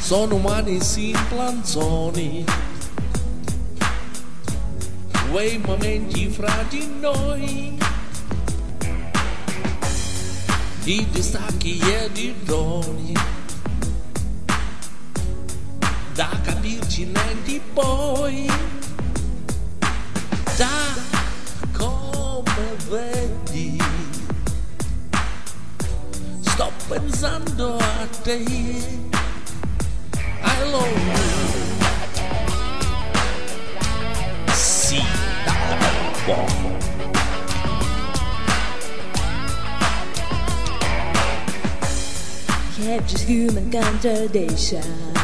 sono umani simplanzoni, quei momenti fra di noi, di distacchi e di doni, da capirci lenti poi, da come vedi, sto pensando a te. I love you. Sì, da poco. You have just human contradictions,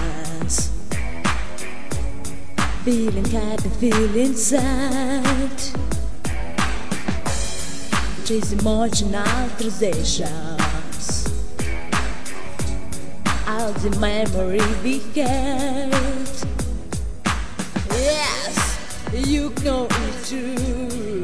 feeling kind of feeling sad, chase emotional transitions, how the memory began. Yes, you know it's true.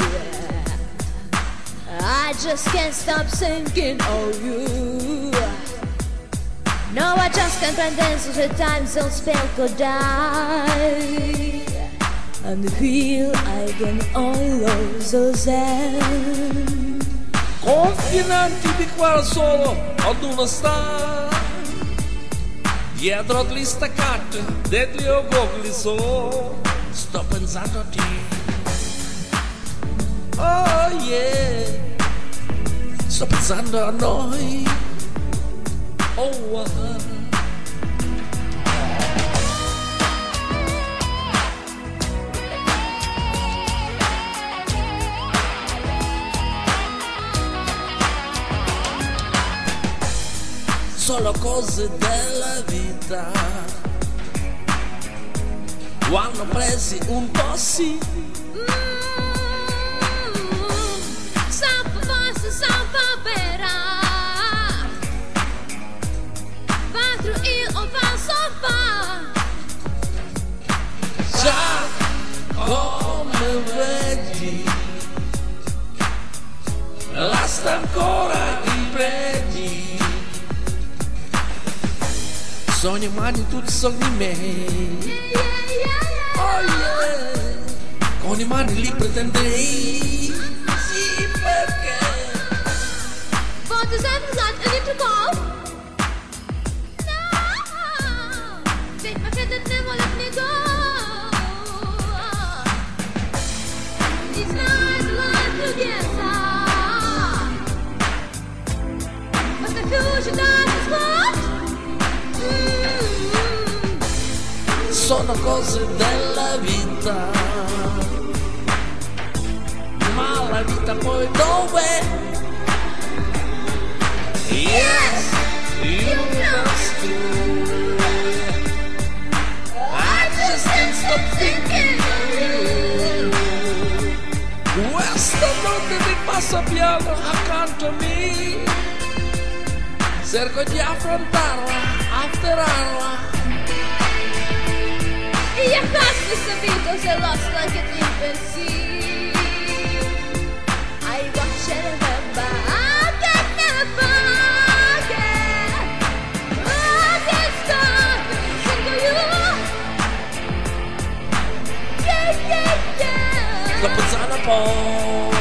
I just can't stop thinking of you. No, I just can't pretend so the time so spell could die. And feel I can also sad. Confinanti di qua solo ad uno sta, dietro agli staccati degli ogogli so, sto pensando a te. Oh yeah, sto pensando a noi. Oh solo cose della vita, quando presi un po' sì. Sempre forse, sempre vera. Quatro io o passo fa. Già come vedi, resta ancora i pregi. Sogni umani, tutti sogni miei. Oh yeah, con i mani li pretenderei. Sì, perché What is everything I need to go? No, take my hand and never let me go. It's nice to live together, but the future doesn't want. sono cose della vita, ma la vita poi dov'è? Yes, you must do. I just can't stop thinking of you. Questa notte mi passa piano accanto a me, cerco di affrontarla, afferrarla. E a questa vita se lost like a deep in sea. I watch and remember, I can never forget. I can't stop thinking of you. Yeah, yeah, yeah. Sto pensando un po'.